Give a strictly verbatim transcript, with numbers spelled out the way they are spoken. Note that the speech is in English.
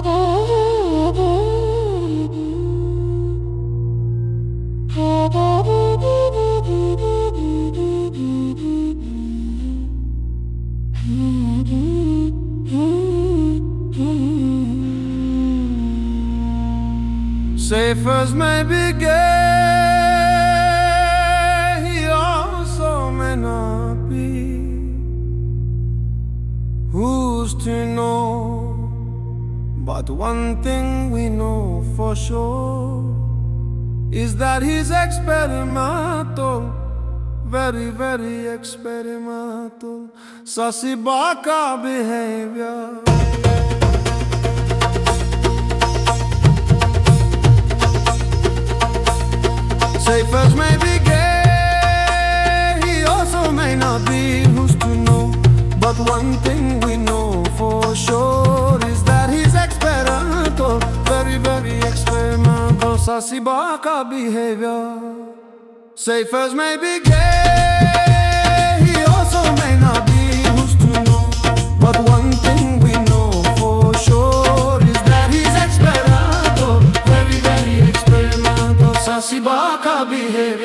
Safe as may be gay, he also may not be. Who's to know? But one thing we know for sure is that he's experimental, very, very experimental. Sassy baka behavior. Safe as may be gay, he also may not be. Who's to know? But one thing we know for sure is that he's experimental, very, very experimental. Sassy baka behavior. Safe as may be gay, he also may not be. Who's to know? But one thing we know for sure is that he's experimental, very, very experimental. Sassy baka behavior.